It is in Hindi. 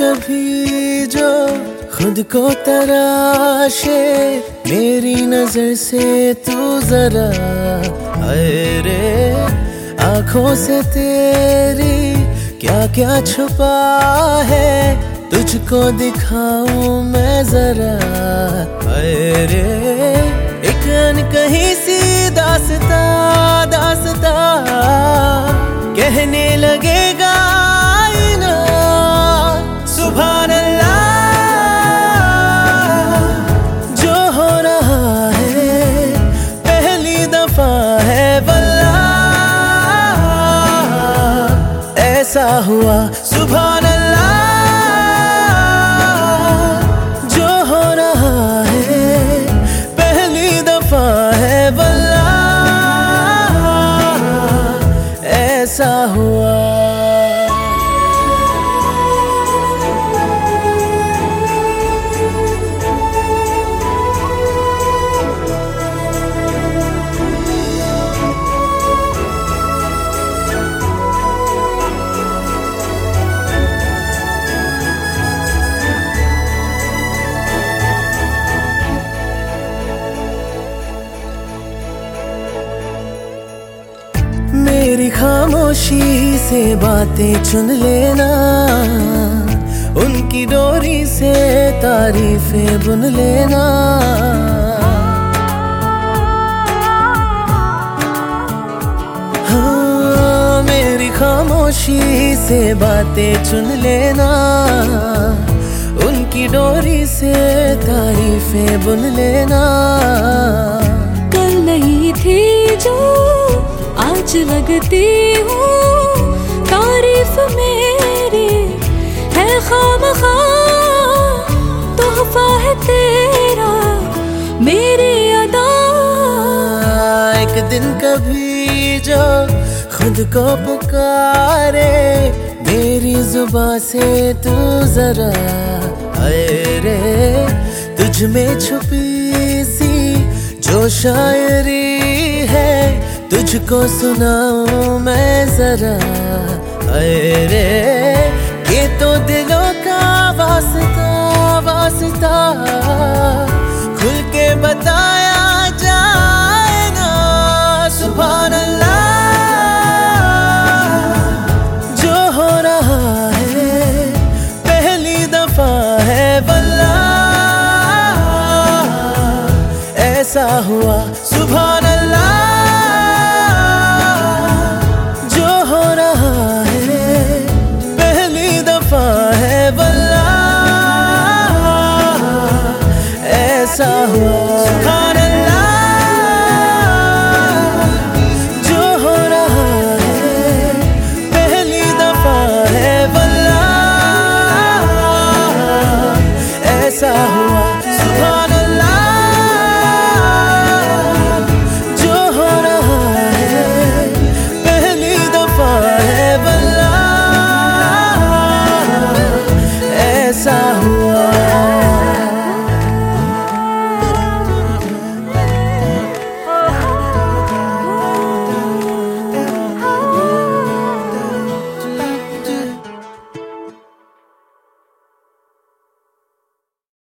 कभी जो खुद को तराशे, मेरी नजर से तू जरा अरे आंखों से तेरी क्या क्या छुपा है, तुझको दिखाऊं मैं जरा अरे एक अनकही सी दास्ता दास्ता कहने लगेगा आईना सुभान अल्लाह। जो हो रहा है पहली दफा है वल्लाह, ऐसा हुआ सुभान अल्लाह। जो हो रहा है पहली दफा है वल्लाह, ऐसा हुआ। मेरी खामोशी से बातें चुन लेना, उनकी डोरी से तारीफें बुन लेना। हाँ, मेरी खामोशी से बातें चुन लेना, उनकी डोरी से तारीफें बुन लेना। कल नहीं थी जो आज लगती हूँ, तारीफ मेरी है खामखा, तोहफा है तेरा मेरी अदा। एक दिन कभी जो खुद को पुकारे, मेरी जुबां से तू जरा अरे तुझ में छुपी सी जो शायरी है, तुझको सुनाऊं मैं जरा अरे ये तो दिलों का वास्ता वास्ता, खुल के बताया जाए ना सुभान अल्लाह। जो हो रहा है पहली दफा है वल्लाह, ऐसा हुआ सुभान